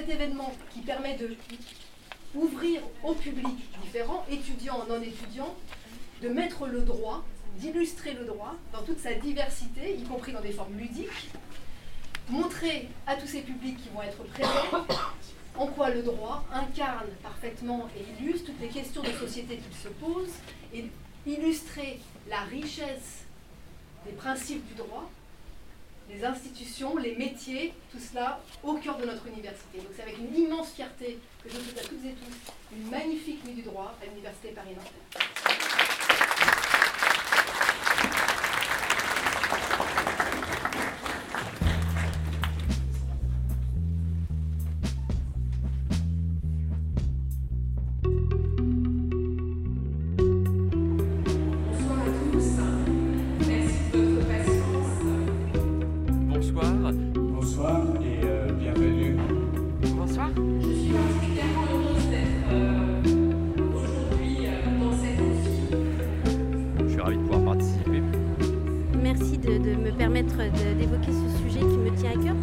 cet événement qui permet de ouvrir au public différent, étudiants, non étudiants, de mettre le droit, d'illustrer le droit dans toute sa diversité, y compris dans des formes ludiques, montrer à tous ces publics qui vont être présents en quoi le droit incarne parfaitement et illustre toutes les questions de société qu'il se pose, et illustrer la richesse des principes du droit, les institutions, les métiers, tout cela au cœur de notre université. Donc c'est avec une immense fierté que je souhaite à toutes et tous une magnifique nuit du droit à l'Université Paris-Nanterre. D'évoquer ce sujet qui me tient à cœur.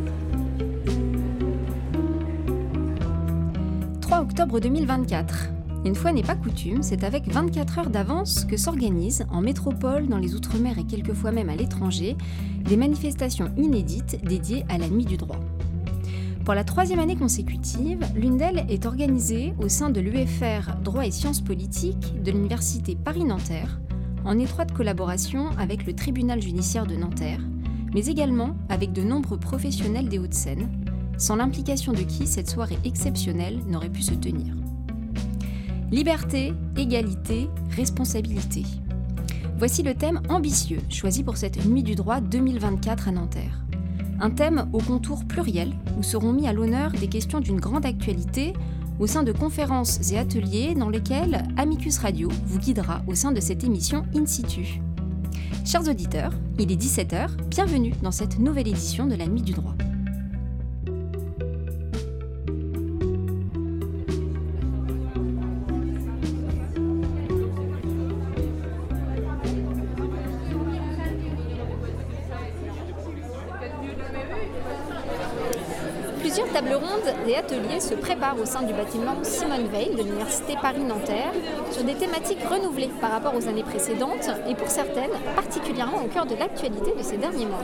3 octobre 2024. Une fois n'est pas coutume, c'est avec 24 heures d'avance que s'organisent, en métropole, dans les Outre-mer et quelquefois même à l'étranger, des manifestations inédites dédiées à la Nuit du droit. Pour la 3e année consécutive, l'une d'elles est organisée au sein de l'UFR Droit et Sciences Politiques de l'Université Paris-Nanterre, en étroite collaboration avec le tribunal judiciaire de Nanterre, mais également avec de nombreux professionnels des Hauts-de-Seine, sans l'implication de qui cette soirée exceptionnelle n'aurait pu se tenir. Liberté, égalité, responsabilité. Voici le thème ambitieux choisi pour cette Nuit du droit 2024 à Nanterre. Un thème au contour pluriel où seront mis à l'honneur des questions d'une grande actualité au sein de conférences et ateliers dans lesquels Amicus Radio vous guidera au sein de cette émission In Situ. Chers auditeurs, il est 17h, bienvenue dans cette nouvelle édition de la Nuit du droit. Plusieurs tables rondes et ateliers se préparent au sein du bâtiment Simone Veil de l'Université Paris-Nanterre sur des thématiques renouvelées par rapport aux années précédentes et pour certaines particulièrement au cœur de l'actualité de ces derniers mois.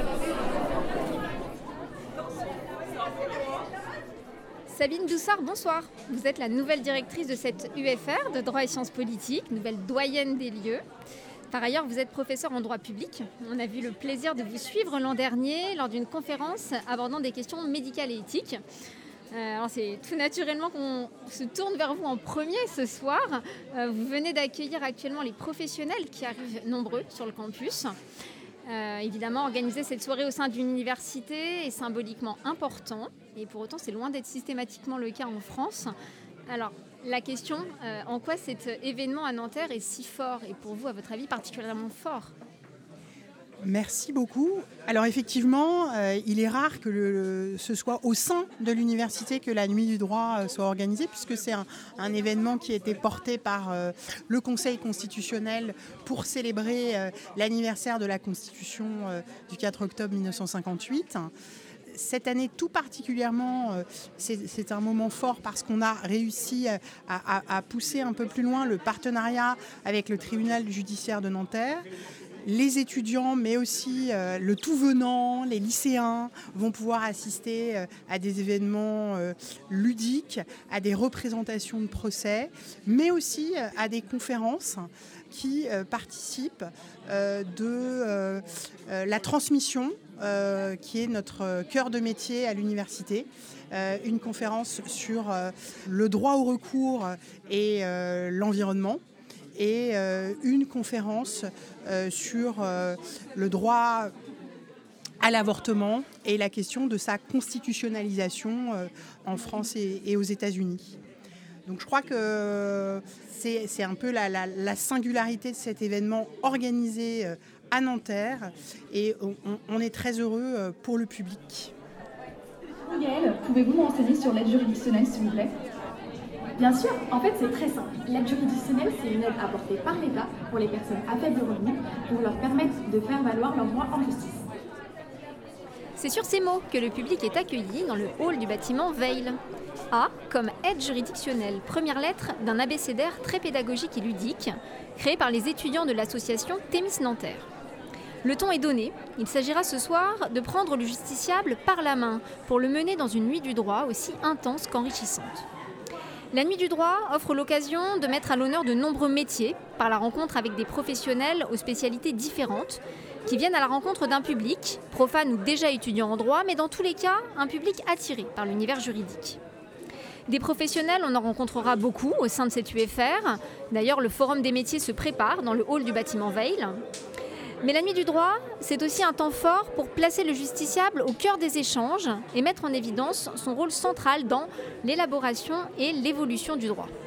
Sabine Doussard, bonsoir. Vous êtes la nouvelle directrice de cette UFR de droit et sciences politiques, nouvelle doyenne des lieux. Par ailleurs, vous êtes professeur en droit public. On a eu le plaisir de vous suivre l'an dernier lors d'une conférence abordant des questions médicales et éthiques. Alors c'est tout naturellement qu'on se tourne vers vous en premier ce soir. Vous venez d'accueillir actuellement les professionnels qui arrivent nombreux sur le campus. Évidemment, organiser cette soirée au sein d'une université est symboliquement important. Et pour autant, c'est loin d'être systématiquement le cas en France. Alors, la question, en quoi cet événement à Nanterre est si fort et pour vous, à votre avis, particulièrement fort ? Merci beaucoup. Alors effectivement, il est rare que ce soit au sein de l'université que la Nuit du droit soit organisée, puisque c'est un événement qui a été porté par le Conseil constitutionnel pour célébrer l'anniversaire de la Constitution du 4 octobre 1958. Cette année tout particulièrement, c'est un moment fort parce qu'on a réussi à pousser un peu plus loin le partenariat avec le tribunal judiciaire de Nanterre. Les étudiants, mais aussi le tout venant, les lycéens vont pouvoir assister à des événements ludiques, à des représentations de procès, mais aussi à des conférences qui participent de la transmission, qui est notre cœur de métier à l'université. Une conférence sur le droit au recours et l'environnement. Et une conférence sur le droit à l'avortement et la question de sa constitutionnalisation en France et aux États-Unis. Donc je crois que c'est un peu la singularité de cet événement organisé à Nanterre et on est très heureux pour le public. Gaëlle, pouvez-vous me renseigner sur l'aide juridictionnelle, s'il vous plaît ? Bien sûr, en fait c'est très simple. L'aide juridictionnelle, c'est une aide apportée par l'État pour les personnes à faible revenu pour leur permettre de faire valoir leurs droits en justice. C'est sur ces mots que le public est accueilli dans le hall du bâtiment Veil. A comme aide juridictionnelle, première lettre d'un abécédaire très pédagogique et ludique, créé par les étudiants de l'association Thémis Nanterre. Le ton est donné, il s'agira ce soir de prendre le justiciable par la main pour le mener dans une nuit du droit aussi intense qu'enrichissante. La nuit du droit offre l'occasion de mettre à l'honneur de nombreux métiers par la rencontre avec des professionnels aux spécialités différentes qui viennent à la rencontre d'un public, profane ou déjà étudiant en droit, mais dans tous les cas, un public attiré par l'univers juridique. Des professionnels, on en rencontrera beaucoup au sein de cette UFR. D'ailleurs, le Forum des métiers se prépare dans le hall du bâtiment Veil. Mais la nuit du droit, c'est aussi un temps fort pour placer le justiciable au cœur des échanges et mettre en évidence son rôle central dans l'élaboration et l'évolution du droit.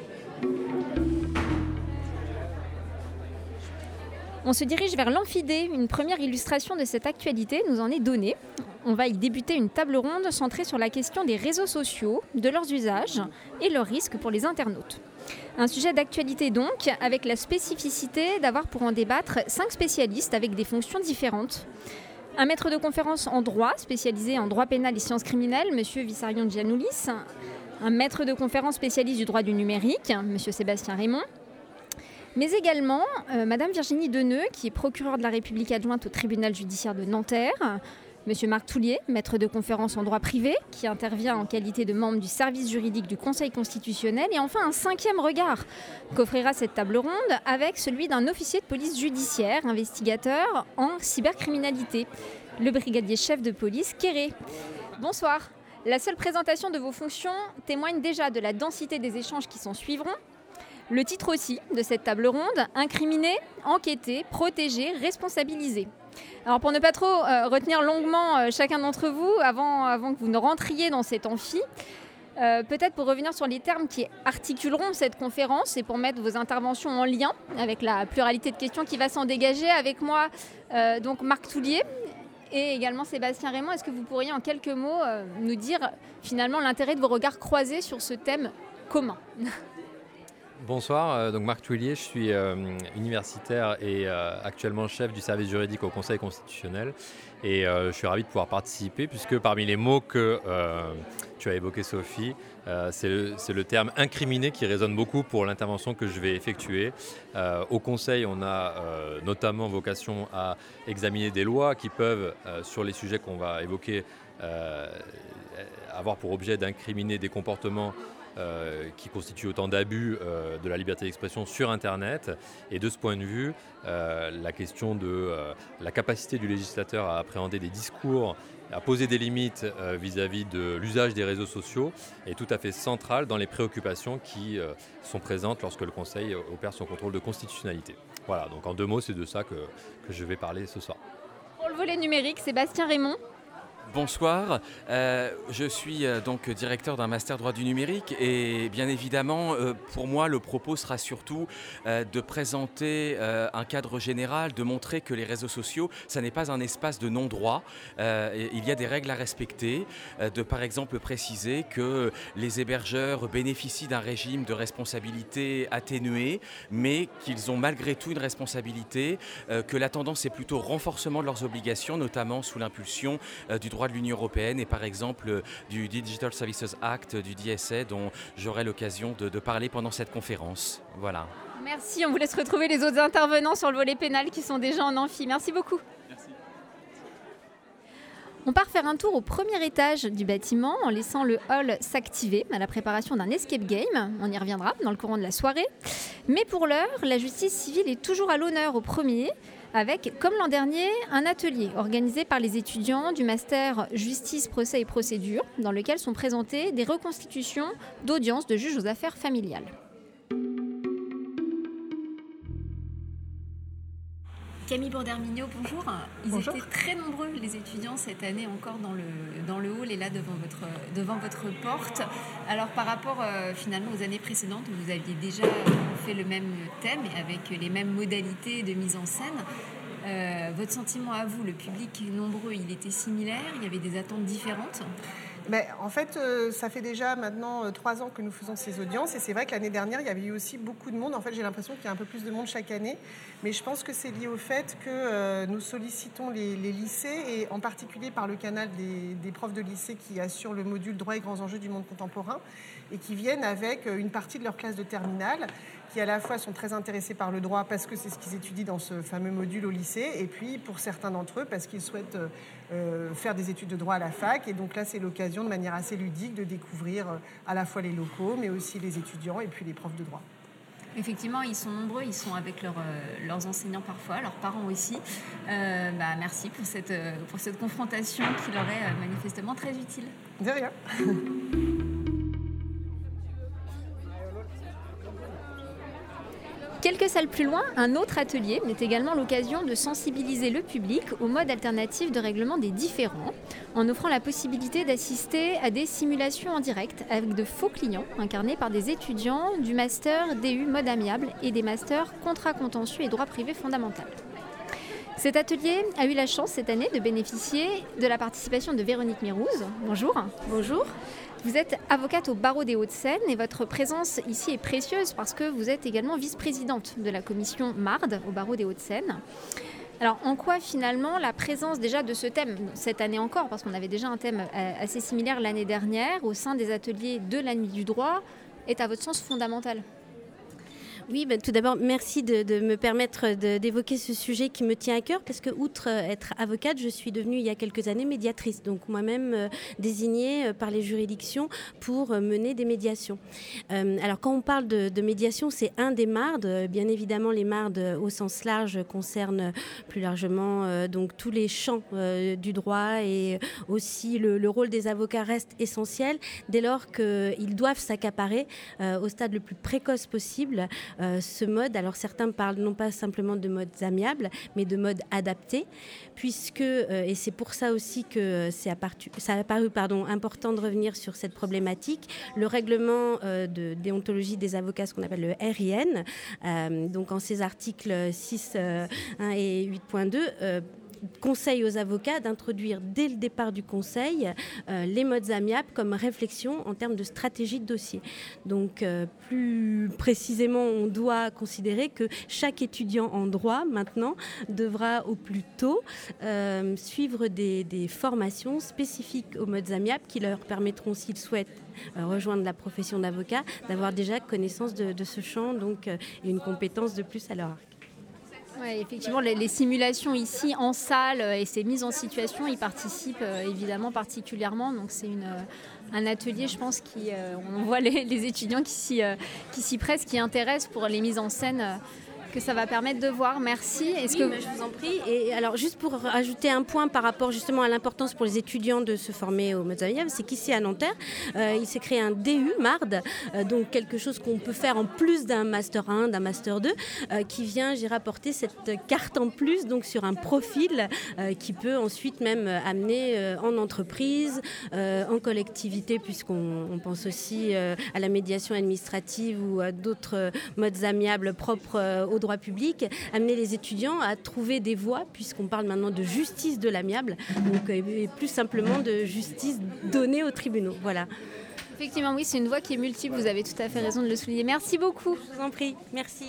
On se dirige vers l'amphidée. Une première illustration de cette actualité nous en est donnée. On va y débuter une table ronde centrée sur la question des réseaux sociaux, de leurs usages et leurs risques pour les internautes. Un sujet d'actualité donc, avec la spécificité d'avoir pour en débattre 5 spécialistes avec des fonctions différentes. Un maître de conférence en droit, spécialisé en droit pénal et sciences criminelles, M. Vissarion Giannoulis. Un maître de conférence spécialiste du droit du numérique, M. Sébastien Raymond. Mais également Mme Virginie Deneux, qui est procureure de la République adjointe au tribunal judiciaire de Nanterre. Monsieur Marc Toulier, maître de conférence en droit privé, qui intervient en qualité de membre du service juridique du Conseil constitutionnel. Et enfin, un 5e regard qu'offrira cette table ronde avec celui d'un officier de police judiciaire, investigateur en cybercriminalité, le brigadier chef de police Kéré. Bonsoir. La seule présentation de vos fonctions témoigne déjà de la densité des échanges qui s'en suivront. Le titre aussi de cette table ronde, incriminer, enquêter, protéger, responsabiliser. Alors pour ne pas trop retenir longuement chacun d'entre vous, avant que vous ne rentriez dans cet amphi, peut-être pour revenir sur les termes qui articuleront cette conférence et pour mettre vos interventions en lien avec la pluralité de questions qui va s'en dégager, avec moi donc Marc Toulier et également Sébastien Raymond. Est-ce que vous pourriez en quelques mots nous dire finalement l'intérêt de vos regards croisés sur ce thème commun ? Bonsoir, donc Marc Toulier, je suis universitaire et actuellement chef du service juridique au Conseil constitutionnel et je suis ravi de pouvoir participer puisque parmi les mots que tu as évoqués Sophie, c'est le terme incriminé qui résonne beaucoup pour l'intervention que je vais effectuer. Au Conseil, on a notamment vocation à examiner des lois qui peuvent, sur les sujets qu'on va évoquer, avoir pour objet d'incriminer des comportements qui constitue autant d'abus de la liberté d'expression sur Internet. Et de ce point de vue, la question de la capacité du législateur à appréhender des discours, à poser des limites vis-à-vis de l'usage des réseaux sociaux est tout à fait centrale dans les préoccupations qui sont présentes lorsque le Conseil opère son contrôle de constitutionnalité. Voilà, donc en 2 mots, c'est de ça que je vais parler ce soir. Pour le volet numérique, Sébastien Raymond. Bonsoir, je suis donc directeur d'un master droit du numérique et bien évidemment pour moi le propos sera surtout de présenter un cadre général, de montrer que les réseaux sociaux ça n'est pas un espace de non-droit, il y a des règles à respecter, de par exemple préciser que les hébergeurs bénéficient d'un régime de responsabilité atténué mais qu'ils ont malgré tout une responsabilité, que la tendance est plutôt au renforcement de leurs obligations notamment sous l'impulsion du droit de l'Union européenne et par exemple du Digital Services Act, du DSA dont j'aurai l'occasion de parler pendant cette conférence. Voilà. Merci, on vous laisse retrouver les autres intervenants sur le volet pénal qui sont déjà en amphi. Merci beaucoup. Merci. On part faire un tour au premier étage du bâtiment en laissant le hall s'activer à la préparation d'un escape game. On y reviendra dans le courant de la soirée. Mais pour l'heure, la justice civile est toujours à l'honneur au premier, avec, comme l'an dernier, un atelier organisé par les étudiants du master Justice, Procès et Procédure, dans lequel sont présentées des reconstitutions d'audiences de juges aux affaires familiales. Camille Bourdermignot, bonjour. Bonjour. Étaient très nombreux, les étudiants, cette année encore dans le hall et là devant votre porte. Alors par rapport finalement aux années précédentes, où vous aviez déjà fait le même thème et avec les mêmes modalités de mise en scène, votre sentiment à vous, le public nombreux, il était similaire, il y avait des attentes différentes ? En fait, ça fait déjà maintenant 3 ans que nous faisons ces audiences et c'est vrai que l'année dernière, il y avait eu aussi beaucoup de monde. En fait, j'ai l'impression qu'il y a un peu plus de monde chaque année, mais je pense que c'est lié au fait que nous sollicitons les lycées et en particulier par le canal des profs de lycée qui assurent le module droit et grands enjeux du monde contemporain et qui viennent avec une partie de leur classe de terminale qui à la fois sont très intéressés par le droit parce que c'est ce qu'ils étudient dans ce fameux module au lycée, et puis pour certains d'entre eux parce qu'ils souhaitent faire des études de droit à la fac. Et donc là, c'est l'occasion de manière assez ludique de découvrir à la fois les locaux, mais aussi les étudiants et puis les profs de droit. Effectivement, ils sont nombreux, ils sont avec leurs enseignants parfois, leurs parents aussi. Merci pour cette confrontation qui leur est manifestement très utile. De rien. Quelques salles plus loin, un autre atelier met également l'occasion de sensibiliser le public aux modes alternatifs de règlement des différends, en offrant la possibilité d'assister à des simulations en direct avec de faux clients incarnés par des étudiants du master DU mode amiable et des masters contrat contentieux et droit privé fondamental. Cet atelier a eu la chance cette année de bénéficier de la participation de Véronique Mirouz. Bonjour. Bonjour. Vous êtes avocate au barreau des Hauts-de-Seine et votre présence ici est précieuse parce que vous êtes également vice-présidente de la commission MARD au barreau des Hauts-de-Seine. Alors en quoi finalement la présence déjà de ce thème, cette année encore, parce qu'on avait déjà un thème assez similaire l'année dernière, au sein des ateliers de la Nuit du droit, est à votre sens fondamentale ? Oui, tout d'abord, merci de me permettre d'évoquer ce sujet qui me tient à cœur, parce que outre être avocate, je suis devenue il y a quelques années médiatrice, donc moi-même désignée par les juridictions pour mener des médiations. Alors quand on parle de médiation, c'est un des MARD. Bien évidemment, les MARD au sens large concernent plus largement donc tous les champs du droit, et aussi le rôle des avocats reste essentiel dès lors qu'ils doivent s'accaparer au stade le plus précoce possible ce mode. Alors certains parlent non pas simplement de modes amiables, mais de modes adaptés, puisque, et c'est pour ça aussi que ça a apparu important de revenir sur cette problématique, le règlement de déontologie des avocats, ce qu'on appelle le RIN, donc en ses articles 6 1 et 8.2, conseille aux avocats d'introduire dès le départ du conseil les modes amiables comme réflexion en termes de stratégie de dossier. Donc plus précisément, on doit considérer que chaque étudiant en droit maintenant devra au plus tôt suivre des formations spécifiques aux modes amiables qui leur permettront, s'ils souhaitent rejoindre la profession d'avocat, d'avoir déjà connaissance de ce champ, donc une compétence de plus à leur arc. Ouais, effectivement, les simulations ici en salle et ces mises en situation y participent évidemment particulièrement. Donc c'est un atelier, je pense, on voit les étudiants qui s'y pressent, qui intéressent pour les mises en scène que ça va permettre de voir. Merci. Je vous en prie. Et alors, juste pour rajouter un point par rapport justement à l'importance pour les étudiants de se former aux modes amiables, c'est qu'ici à Nanterre, il s'est créé un DU MARD, donc quelque chose qu'on peut faire en plus d'un Master 1, d'un Master 2, qui vient, apporter cette carte en plus, donc sur un profil qui peut ensuite même amener en entreprise, en collectivité, puisqu'on pense aussi à la médiation administrative ou à d'autres modes amiables propres au droit public, amener les étudiants à trouver des voies, puisqu'on parle maintenant de justice de l'amiable, donc et plus simplement de justice donnée aux tribunaux. Voilà. Effectivement, oui, c'est une voie qui est multiple, vous avez tout à fait raison de le souligner. Merci beaucoup. Je vous en prie, merci.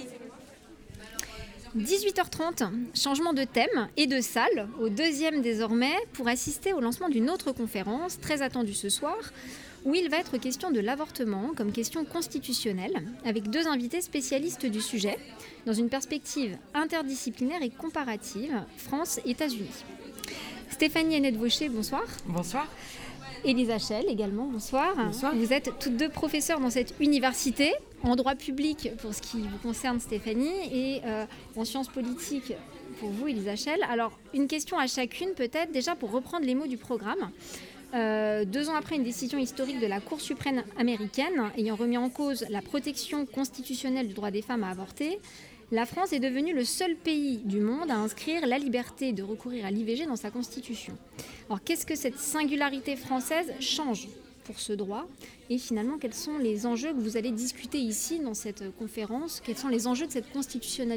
18h30, changement de thème et de salle, au deuxième désormais, pour assister au lancement d'une autre conférence, très attendue ce soir, où il va être question de l'avortement comme question constitutionnelle, avec 2 invités spécialistes du sujet, dans une perspective interdisciplinaire et comparative, France-États-Unis. Stéphanie Hennette-Vaucher, bonsoir. Bonsoir. Élisa Schell également, bonsoir. Bonsoir. Vous êtes toutes 2 professeurs dans cette université, en droit public pour ce qui vous concerne Stéphanie, et en sciences politiques pour vous Élisa Schell. Alors, une question à chacune peut-être, déjà pour reprendre les mots du programme. 2 ans après une décision historique de la Cour suprême américaine ayant remis en cause la protection constitutionnelle du droit des femmes à avorter, la France est devenue le seul pays du monde à inscrire la liberté de recourir à l'IVG dans sa constitution. Alors qu'est-ce que cette singularité française change pour ce droit ? Et finalement, quels sont les enjeux que vous allez discuter ici dans cette conférence ? Quels sont les enjeux de cette constitutionnalisation ?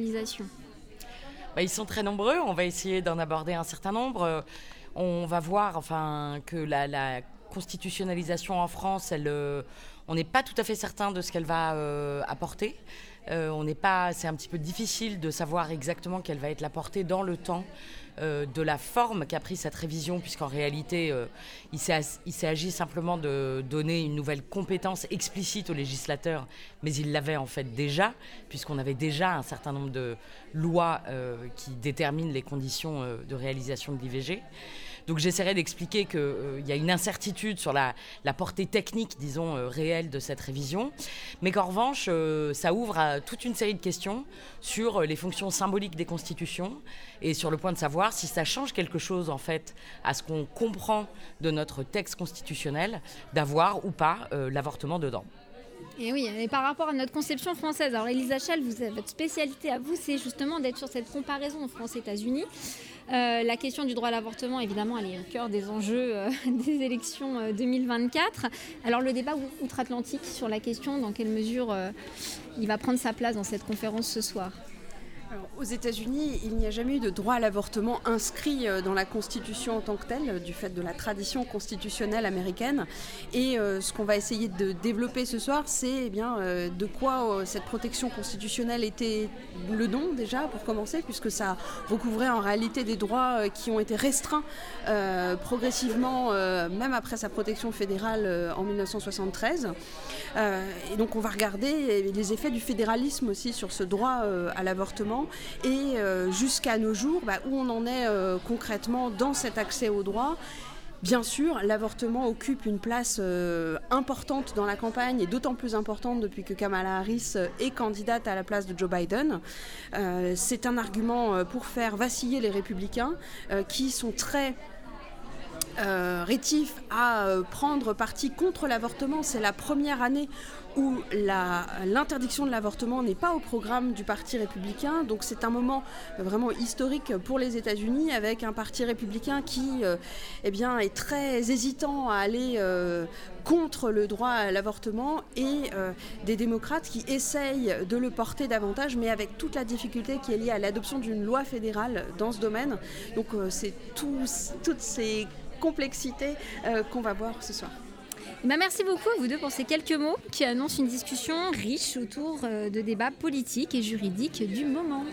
Ils sont très nombreux, on va essayer d'en aborder un certain nombre. On va voir que la constitutionnalisation en France, on n'est pas tout à fait certain de ce qu'elle va apporter. C'est un petit peu difficile de savoir exactement quelle va être la portée dans le temps de la forme qu'a pris cette révision, puisqu'en réalité, il s'est agi simplement de donner une nouvelle compétence explicite au législateur, mais il l'avait en fait déjà, puisqu'on avait déjà un certain nombre de lois qui déterminent les conditions de réalisation de l'IVG. Donc j'essaierai d'expliquer qu'il y a une incertitude sur la portée technique, disons, réelle de cette révision, mais qu'en revanche, ça ouvre à toute une série de questions sur les fonctions symboliques des constitutions et sur le point de savoir si ça change quelque chose, en fait, à ce qu'on comprend de notre texte constitutionnel, d'avoir ou pas l'avortement dedans. Et oui, et par rapport à notre conception française, alors Elisa Schall, votre spécialité à vous, c'est justement d'être sur cette comparaison France-États-Unis. La question du droit à l'avortement, évidemment, elle est au cœur des enjeux des élections 2024. Alors le débat outre-Atlantique sur la question, dans quelle mesure il va prendre sa place dans cette conférence ce soir? Alors, aux États-Unis, il n'y a jamais eu de droit à l'avortement inscrit dans la Constitution en tant que telle, du fait de la tradition constitutionnelle américaine. Et ce qu'on va essayer de développer ce soir, c'est de quoi cette protection constitutionnelle était le nom déjà, pour commencer, puisque ça recouvrait en réalité des droits qui ont été restreints progressivement, même après sa protection fédérale en 1973. Et donc on va regarder les effets du fédéralisme aussi sur ce droit à l'avortement. Et jusqu'à nos jours, où on en est concrètement dans cet accès au droit. Bien sûr, l'avortement occupe une place importante dans la campagne, et d'autant plus importante depuis que Kamala Harris est candidate à la place de Joe Biden. C'est un argument pour faire vaciller les républicains qui sont très rétifs à prendre parti contre l'avortement. C'est la première année où l'interdiction de l'avortement n'est pas au programme du Parti républicain. Donc c'est un moment vraiment historique pour les États-Unis, avec un Parti républicain qui est très hésitant à aller contre le droit à l'avortement, et des démocrates qui essayent de le porter davantage, mais avec toute la difficulté qui est liée à l'adoption d'une loi fédérale dans ce domaine. Donc c'est toutes ces complexités qu'on va voir ce soir. Merci beaucoup à vous deux pour ces quelques mots qui annoncent une discussion riche autour de débats politiques et juridiques du moment.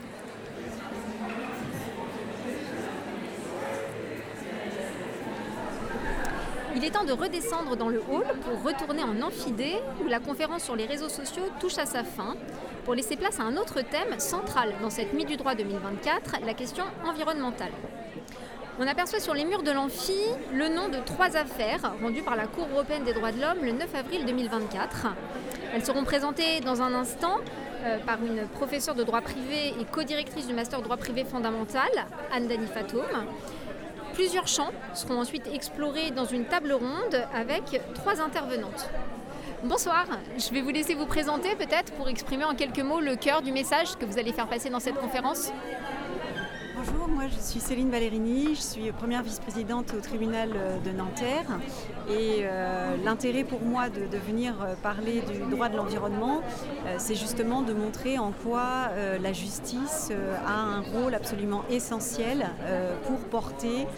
Il est temps de redescendre dans le hall pour retourner en amphidé, où la conférence sur les réseaux sociaux touche à sa fin, pour laisser place à un autre thème central dans cette Nuit du droit 2024, la question environnementale. On aperçoit sur les murs de l'amphi le nom de 3 affaires rendues par la Cour européenne des droits de l'homme le 9 avril 2024. Elles seront présentées dans un instant par une professeure de droit privé et co-directrice du master droit privé fondamental, Anne-Dani Fatoum. Plusieurs champs seront ensuite explorés dans une table ronde avec 3 intervenantes. Bonsoir, je vais vous laisser vous présenter peut-être pour exprimer en quelques mots le cœur du message que vous allez faire passer dans cette conférence. Bonjour, moi je suis Céline Valérini, je suis première vice-présidente au tribunal de Nanterre, et l'intérêt pour moi de venir parler du droit de l'environnement, c'est justement de montrer en quoi la justice a un rôle absolument essentiel pour porter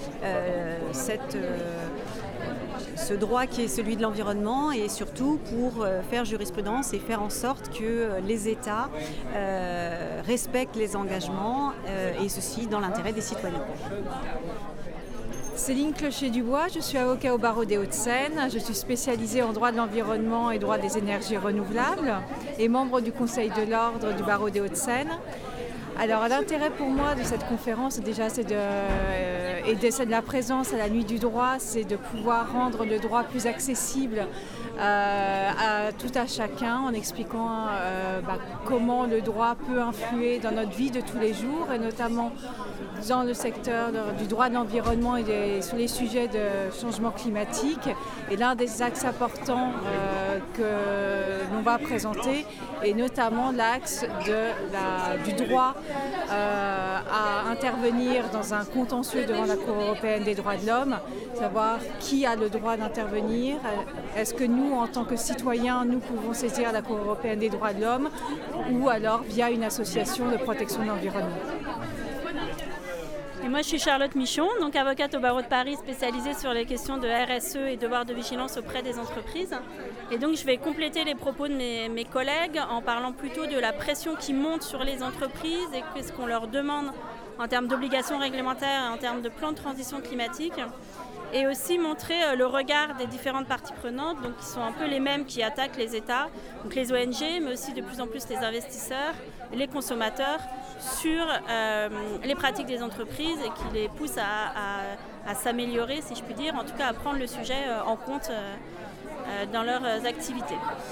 ce droit qui est celui de l'environnement, et surtout pour faire jurisprudence et faire en sorte que les États respectent les engagements, et ceci dans l'intérêt des citoyens. Céline Clocher-Dubois, je suis avocat au barreau des Hauts-de-Seine. Je suis spécialisée en droit de l'environnement et droit des énergies renouvelables et membre du Conseil de l'ordre du barreau des Hauts-de-Seine. Alors l'intérêt pour moi de cette conférence, déjà, c'est de la présence à la Nuit du droit, c'est de pouvoir rendre le droit plus accessible à tout à chacun, en expliquant comment le droit peut influer dans notre vie de tous les jours, et notamment dans le secteur du droit de l'environnement et sur les sujets de changement climatique. Et l'un des axes importants que l'on va présenter est notamment l'axe du droit à intervenir dans un contentieux devant la Cour européenne des droits de l'homme, savoir qui a le droit d'intervenir. Est-ce que nous, en tant que citoyens, nous pouvons saisir la Cour européenne des droits de l'homme, ou alors via une association de protection de l'environnement? Et moi, je suis Charlotte Michon, donc avocate au barreau de Paris spécialisée sur les questions de RSE et devoir de vigilance auprès des entreprises. Et donc, je vais compléter les propos de mes collègues en parlant plutôt de la pression qui monte sur les entreprises et qu'est-ce qu'on leur demande en termes d'obligations réglementaires et en termes de plan de transition climatique. Et aussi montrer le regard des différentes parties prenantes, donc qui sont un peu les mêmes qui attaquent les États, donc les ONG, mais aussi de plus en plus les investisseurs, les consommateurs, sur les pratiques des entreprises et qui les poussent à s'améliorer, si je puis dire, en tout cas à prendre le sujet en compte dans leurs activités.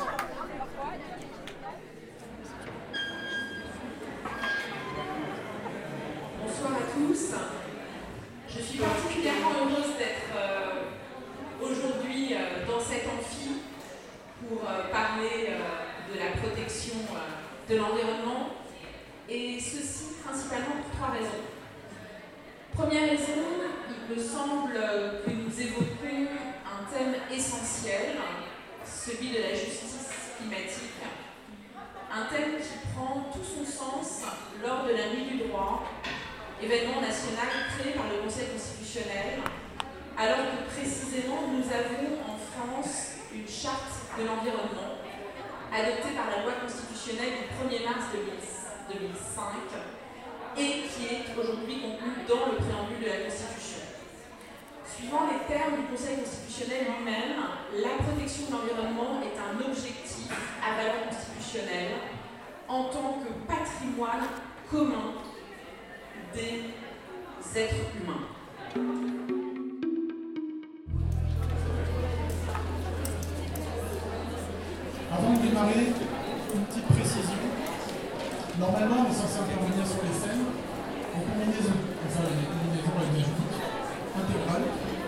Bonsoir à tous. Je suis particulièrement heureuse d'être aujourd'hui dans cet amphi pour parler de la protection de l'environnement, et ceci principalement pour 3 raisons. Première raison, il me semble que nous évoquons un thème essentiel, celui de la justice climatique, un thème qui prend tout son sens lors de la Nuit du droit, événement national créé par le Conseil constitutionnel, alors que précisément nous avons en France une charte de l'environnement adoptée par la loi constitutionnelle du 1er mars 2005 et qui est aujourd'hui contenue dans le préambule de la Constitution. Suivant les termes du Conseil constitutionnel lui-même, la protection de l'environnement est un objectif à valeur constitutionnelle en tant que patrimoine commun des êtres humains. Avant de démarrer, une petite précision. Normalement, on est censé intervenir sur les scènes en combinaison, avec des intégrales.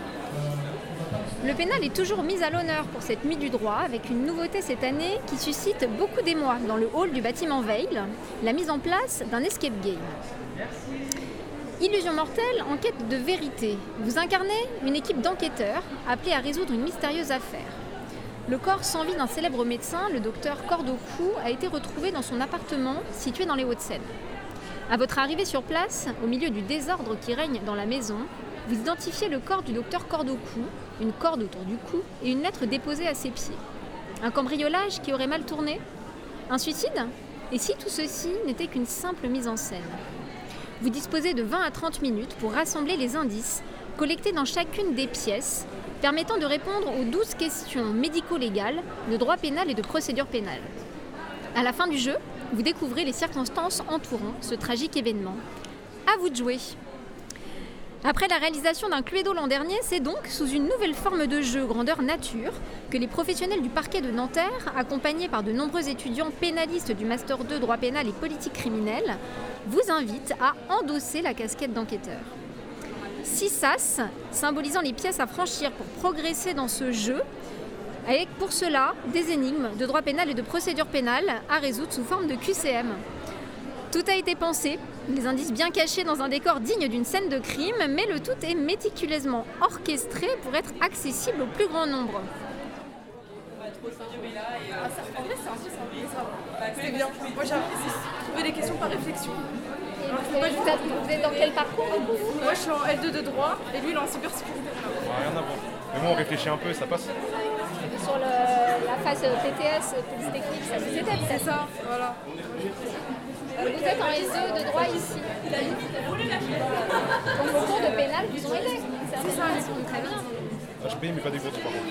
Le pénal est toujours mis à l'honneur pour cette nuit du droit, avec une nouveauté cette année qui suscite beaucoup d'émoi dans le hall du bâtiment Veil, la mise en place d'un escape game. Illusion mortelle, enquête de vérité. Vous incarnez une équipe d'enquêteurs appelés à résoudre une mystérieuse affaire. Le corps sans vie d'un célèbre médecin, le docteur Cordoue, a été retrouvé dans son appartement situé dans les Hauts-de-Seine. À votre arrivée sur place, au milieu du désordre qui règne dans la maison, vous identifiez le corps du docteur Cordoue, une corde autour du cou et une lettre déposée à ses pieds. Un cambriolage qui aurait mal tourné ? Un suicide ? Et si tout ceci n'était qu'une simple mise en scène ? Vous disposez de 20 à 30 minutes pour rassembler les indices collectés dans chacune des pièces, permettant de répondre aux 12 questions médico-légales de droit pénal et de procédure pénale. À la fin du jeu, vous découvrez les circonstances entourant ce tragique événement. À vous de jouer. Après la réalisation d'un Cluedo l'an dernier, c'est donc sous une nouvelle forme de jeu grandeur nature que les professionnels du parquet de Nanterre, accompagnés par de nombreux étudiants pénalistes du Master 2 droit pénal et politique criminelle, vous invitent à endosser la casquette d'enquêteur. 6 sas, symbolisant les pièces à franchir pour progresser dans ce jeu, avec pour cela des énigmes de droit pénal et de procédure pénale à résoudre sous forme de QCM. Tout a été pensé, les indices bien cachés dans un décor digne d'une scène de crime, mais le tout est méticuleusement orchestré pour être accessible au plus grand nombre. C'est bien. Moi j'ai trouvé des questions par réflexion. Vous êtes dans quel parcours? Moi je suis en L2 de droit et lui il est en cybersécurité. Rien à voir. Mais moi on réfléchit un peu, ça passe. Sur la phase PTS, police technique, ça vous aide peut-être? C'est ça, voilà. Vous êtes en L2 de droit ici. Donc au cours de pénal, vous ont aidé. C'est ça, très bien. Je paye mais pas des bourses par contre.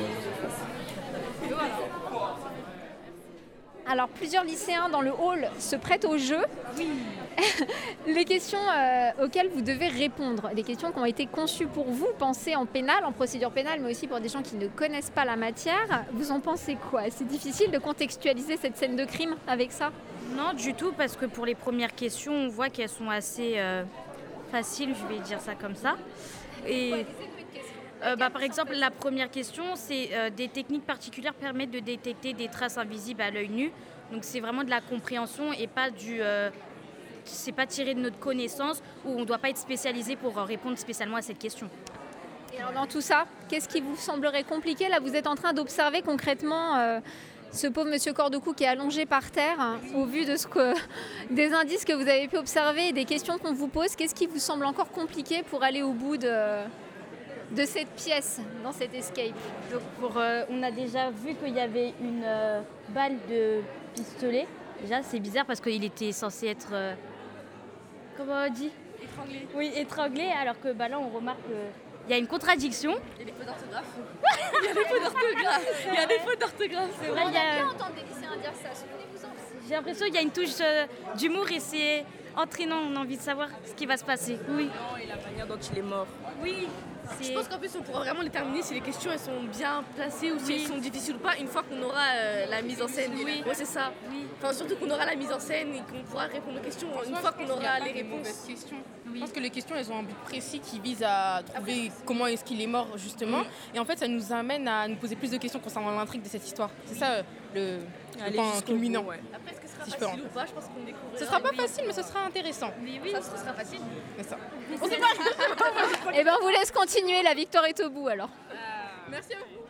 Alors plusieurs lycéens dans le hall se prêtent au jeu. Oui. Les questions auxquelles vous devez répondre, des questions qui ont été conçues pour vous, pensées en pénal, en procédure pénale, mais aussi pour des gens qui ne connaissent pas la matière. Vous en pensez quoi? C'est difficile de contextualiser cette scène de crime avec ça? Non, du tout, parce que pour les premières questions, on voit qu'elles sont assez faciles, je vais dire ça comme ça. Et par exemple, la première question, c'est des techniques particulières permettent de détecter des traces invisibles à l'œil nu. Donc c'est vraiment de la compréhension et pas c'est pas tiré de notre connaissance où on ne doit pas être spécialisé pour répondre spécialement à cette question. Et alors dans tout ça, qu'est-ce qui vous semblerait compliqué? Là, vous êtes en train d'observer concrètement ce pauvre monsieur Cordecou qui est allongé par terre, hein, au vu de des indices que vous avez pu observer et des questions qu'on vous pose, qu'est-ce qui vous semble encore compliqué pour aller au bout de cette pièce, dans cet escape? Donc on a déjà vu qu'il y avait une balle de pistolet. Déjà, c'est bizarre parce qu'il était censé être... comment on dit? Étranglé. Oui, étranglé, alors que là, on remarque qu'il y a une contradiction. Il y a des fautes d'orthographe. Il y a des fautes d'orthographe. Il y a des fautes d'orthographe, c'est vrai. On a bien entendu des lycéens dire ça, souvenez-vous-en. J'ai l'impression qu'il y a une touche d'humour et c'est entraînant. On a envie de savoir ce qui va se passer. Oui. Et la manière dont il est mort. Oui. Je pense qu'en plus on pourra vraiment déterminer si les questions elles sont bien placées ou si elles sont difficiles ou pas une fois qu'on aura la mise en scène. Oui, ouais, c'est ça. Oui. Enfin, surtout qu'on aura la mise en scène et qu'on pourra répondre aux questions une fois qu'on aura les réponses. Je pense que les questions elles ont un but précis qui vise à trouver comment est-ce qu'il est mort justement. Et en fait ça nous amène à nous poser plus de questions concernant l'intrigue de cette histoire. C'est ça le point culminant. Ouais. Après est-ce que ce sera facile ou pas? Je pense qu'on découvrira. Ce sera pas facile mais ce sera intéressant. Mais oui, ça sera facile. C'est ça. On sait pas. Eh ben on vous laisse continuer, la victoire est au bout alors. Merci à vous.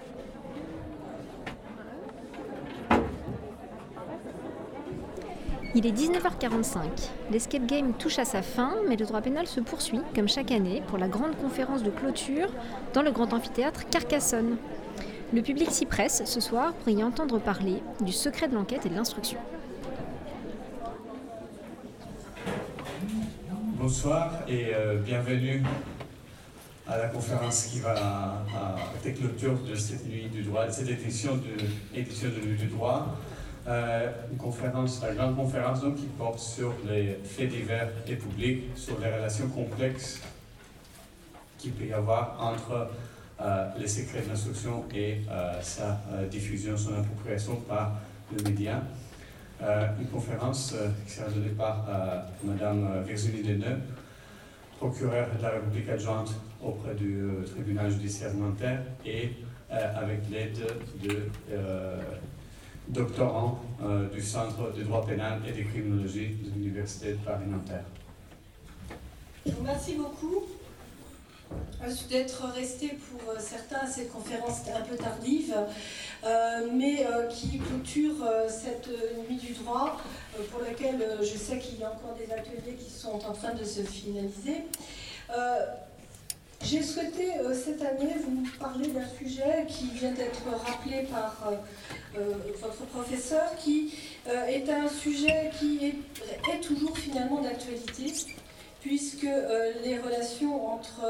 Il est 19h45. L'escape game touche à sa fin, mais le droit pénal se poursuit, comme chaque année, pour la grande conférence de clôture dans le grand amphithéâtre Carcassonne. Le public s'y presse ce soir pour y entendre parler du secret de l'enquête et de l'instruction. Bonsoir et bienvenue à la conférence qui va être clôture de cette nuit du droit, cette édition de Nuit du droit. Une conférence, la grande conférence donc, qui porte sur les faits divers et publics, sur les relations complexes qu'il peut y avoir entre les secrets de l'instruction et sa diffusion, son appropriation par le média. Une conférence qui sera donnée par Madame Virginie Deneuve, procureure de la République adjointe auprès du tribunal judiciaire de Nanterre et avec l'aide de doctorants du Centre de droit pénal et de criminologie de l'Université de Paris-Nanterre. Merci beaucoup d'être resté pour certains à cette conférence un peu tardive, mais qui clôture cette nuit du droit, pour laquelle je sais qu'il y a encore des ateliers qui sont en train de se finaliser. J'ai souhaité cette année vous parler d'un sujet qui vient d'être rappelé par votre professeur, qui est un sujet qui est toujours finalement d'actualité, puisque les relations entre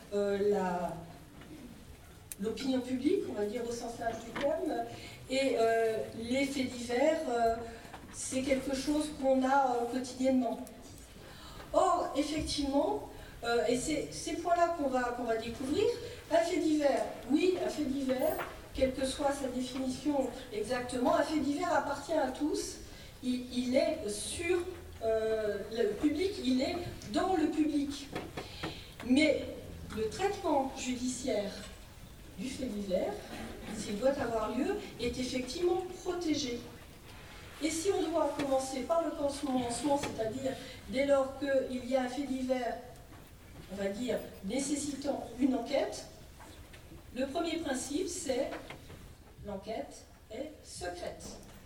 l'opinion publique, on va dire au sens large du terme, et les faits divers, c'est quelque chose qu'on a quotidiennement. Or, effectivement, et c'est ces points-là qu'on va découvrir, un fait divers, oui, un fait divers, quelle que soit sa définition exactement, un fait divers appartient à tous, il est sur le public, il est dans le public. Mais le traitement judiciaire du fait divers, s'il doit avoir lieu, est effectivement protégé. Et si on doit commencer par le commencement, c'est-à-dire dès lors qu'il y a un fait divers, on va dire, nécessitant une enquête, le premier principe, c'est l'enquête est secrète.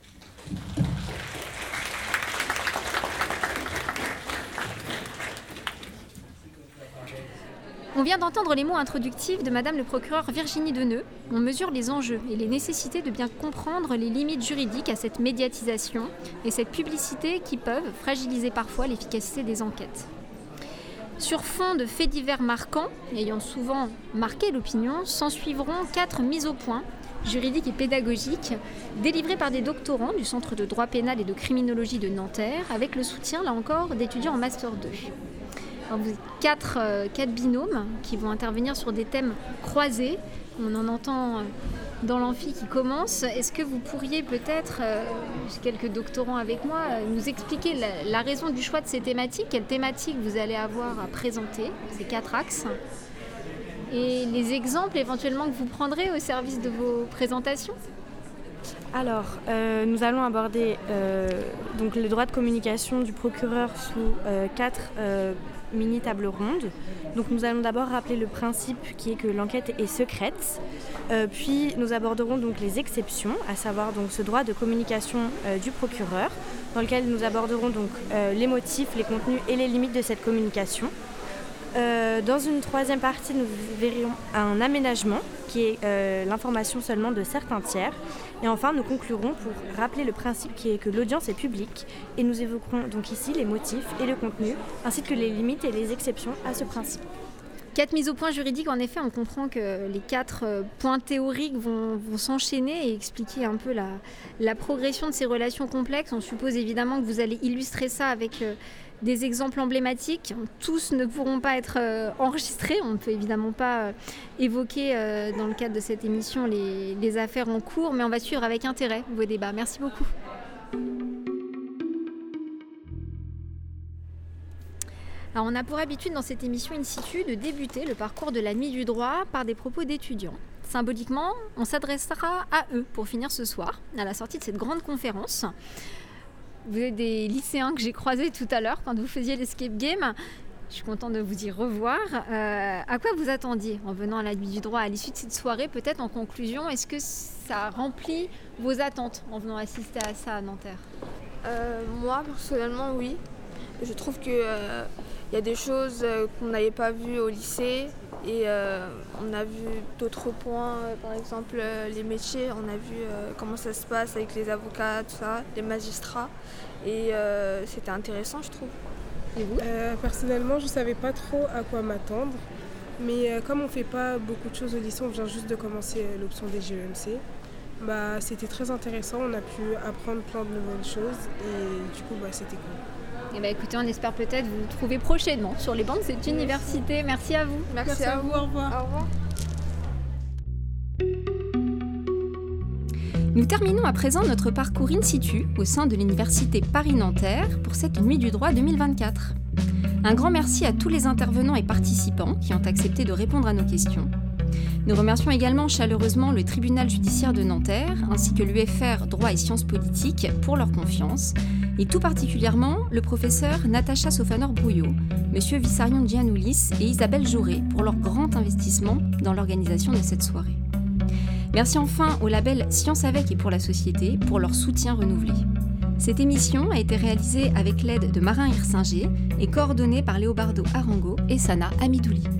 On vient d'entendre les mots introductifs de Madame le procureur Virginie Deneuve. On mesure les enjeux et les nécessités de bien comprendre les limites juridiques à cette médiatisation et cette publicité qui peuvent fragiliser parfois l'efficacité des enquêtes. Sur fond de faits divers marquants, ayant souvent marqué l'opinion, s'ensuivront 4 mises au point juridiques et pédagogiques délivrées par des doctorants du Centre de droit pénal et de criminologie de Nanterre, avec le soutien, là encore, d'étudiants en Master 2. Alors, vous êtes 4 binômes qui vont intervenir sur des thèmes croisés. On en entend dans l'amphi qui commence. Est-ce que vous pourriez peut-être, j'ai quelques doctorants avec moi, nous expliquer la raison du choix de ces thématiques, quelles thématiques vous allez avoir à présenter, ces 4 axes, et les exemples éventuellement que vous prendrez au service de vos présentations? Alors, nous allons aborder donc le droit de communication du procureur sous 4 mini table ronde. Donc nous allons d'abord rappeler le principe qui est que l'enquête est secrète. Puis nous aborderons donc les exceptions, à savoir donc ce droit de communication du procureur, dans lequel nous aborderons donc les motifs, les contenus et les limites de cette communication. Dans une troisième partie, nous verrons un aménagement qui est l'information seulement de certains tiers. Et enfin, nous conclurons pour rappeler le principe qui est que l'audience est publique et nous évoquerons donc ici les motifs et le contenu, ainsi que les limites et les exceptions à ce principe. 4 mises au point juridiques, en effet, on comprend que les 4 points théoriques vont s'enchaîner et expliquer un peu la progression de ces relations complexes. On suppose évidemment que vous allez illustrer ça avec des exemples emblématiques. Tous ne pourront pas être enregistrés. On ne peut évidemment pas évoquer dans le cadre de cette émission les affaires en cours, mais on va suivre avec intérêt vos débats. Merci beaucoup. Alors on a pour habitude dans cette émission in situ de débuter le parcours de la nuit du droit par des propos d'étudiants. Symboliquement, on s'adressera à eux pour finir ce soir, à la sortie de cette grande conférence. Vous êtes des lycéens que j'ai croisés tout à l'heure quand vous faisiez l'escape game. Je suis contente de vous y revoir. À quoi vous attendiez en venant à la nuit du droit à l'issue de cette soirée? Peut-être en conclusion, est-ce que ça remplit vos attentes en venant assister à ça à Nanterre? Moi, personnellement, oui. Je trouve qu'il y a des choses qu'on n'avait pas vues au lycée et on a vu d'autres points, par exemple les métiers, on a vu comment ça se passe avec les avocats, tout ça, les magistrats et c'était intéressant, je trouve. Et vous? Personnellement, je ne savais pas trop à quoi m'attendre, mais comme on ne fait pas beaucoup de choses au lycée, on vient juste de commencer l'option des GEMC. C'était très intéressant, on a pu apprendre plein de nouvelles choses et du coup c'était cool. Écoutez, on espère peut-être vous trouver prochainement sur les bancs de cette université. Merci à vous. Merci à vous, au revoir. Au revoir. Nous terminons à présent notre parcours in situ au sein de l'université Paris-Nanterre pour cette nuit du droit 2024. Un grand merci à tous les intervenants et participants qui ont accepté de répondre à nos questions. Nous remercions également chaleureusement le tribunal judiciaire de Nanterre ainsi que l'UFR Droit et Sciences Politiques pour leur confiance et tout particulièrement le professeur Natacha Sofanor-Brouillot, monsieur Vissarion Gianoulis et Isabelle Jauré pour leur grand investissement dans l'organisation de cette soirée. Merci enfin au label Science Avec et pour la Société pour leur soutien renouvelé. Cette émission a été réalisée avec l'aide de Marin Hirsinger et coordonnée par Léobardo Arango et Sana Amidouli.